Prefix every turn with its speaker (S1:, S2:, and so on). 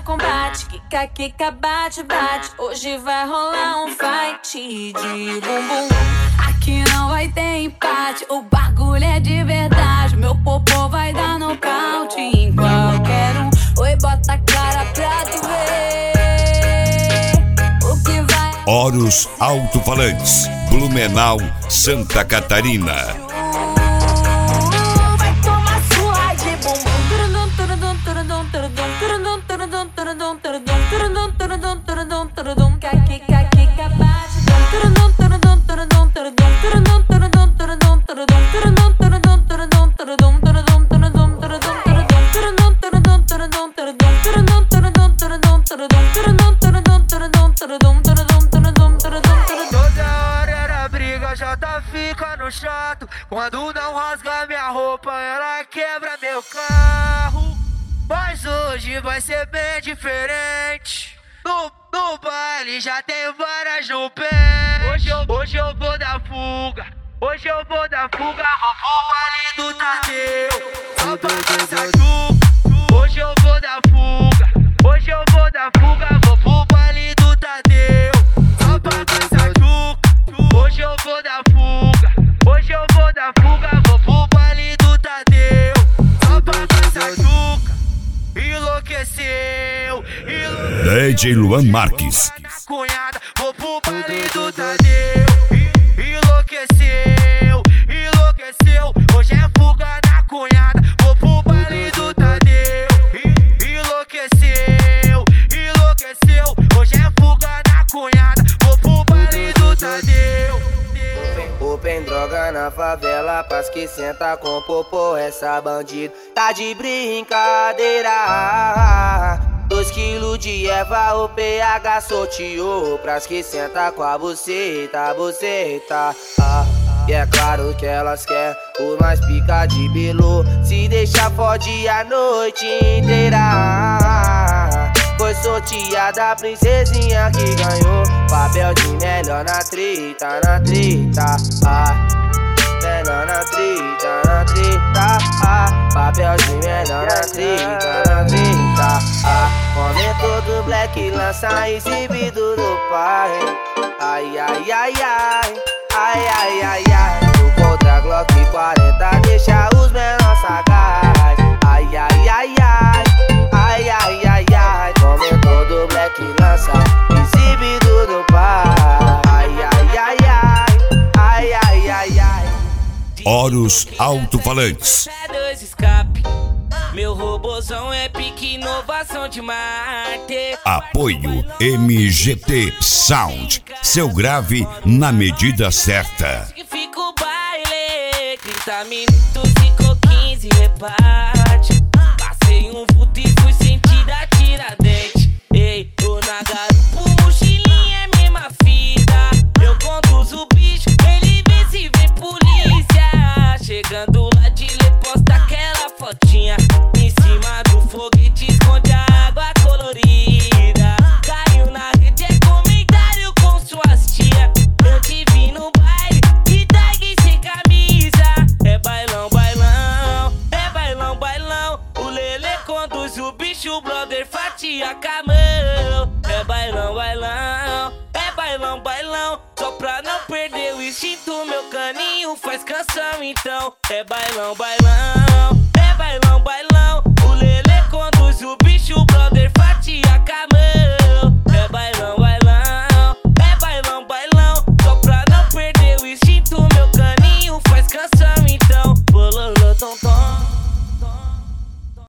S1: combate. Kika, kika, bate, bate. Hoje vai rolar um fight de bumbum. Aqui não vai ter empate, o bagulho é de verdade. Meu popô vai dar nocaute em qualquer um. Oi, bota a cara pra tu ver o que vai.
S2: Horus Alto-Falantes, Blumenau, Santa Catarina.
S3: Já tá ficando chato. Quando não rasga minha roupa, ela quebra meu carro. Mas hoje vai ser bem diferente. No baile já tem várias no pé. Hoje eu vou dar fuga. Hoje eu vou dar fuga. Vou pro baile do Tadeu. Só pra dançar junto. Hoje eu vou dar fuga. Hoje eu vou dar fuga. Vou pro baile do Tadeu. Só pra dançar junto. Hoje eu vou dar fuga, hoje eu vou dar fuga, vou pro baile do Tadeu. Só pra dançar juca, enlouqueceu.
S2: DJ Luan Marques.
S3: Cunhada, vou pro baile do Tadeu. Enlouqueceu, enlouqueceu. Hoje é fuga na cunhada, vou pro baile do Tadeu. Enlouqueceu, enlouqueceu. Hoje é fuga na cunhada, vou pro baile do Tadeu.
S4: Open droga na favela, pras que senta com popô, essa bandido tá de brincadeira. 2 quilos de erva, o PH sorteou, pras que senta com a buceta, buceta. E é claro que elas querem o mais pica de Belo, se deixar fode a noite inteira. Foi sorteada a princesinha que ganhou papel de melhor na treta, na treta. Melhor na treta, na treta. Papel de melhor na treta, na treta. Comentou do Black lança exibido do pai. Ai, ai, ai, ai. Ai, ai, ai, ai. O contra Glock 40 deixa os menores sagaz. Ai, ai, ai, ai. Ai, ai, ai, ai. Comentou do Black lança exibido do pai. Ai, ai, ai, ai. Ai, ai, ai, ai.
S2: Horus Alto-Falantes.
S5: É 2 escape. Meu robozão é pique inovação de Marte.
S2: Apoio MGT Sound. Seu grave na medida certa.
S5: Fica o baile, 30 minutos ficou 15 reparte. Passei um vulto e fui sentir a Tiradentes. Ei, tô na garupa, mochilinha é mesma fita. Eu conduzo o bicho, ele vê se vem polícia. Chegando lá de lê, posta aquela fotinha. Em cima do foguete esconde a água colorida. Caiu na rede, é comentário com suas tia. Eu te vi no baile e tag sem camisa. É bailão, bailão, é bailão, bailão. O Lelê conduz o bicho, o brother fatia camão. É bailão, bailão, é bailão, bailão. Só pra não perder o instinto, meu caninho faz canção então. É bailão, bailão.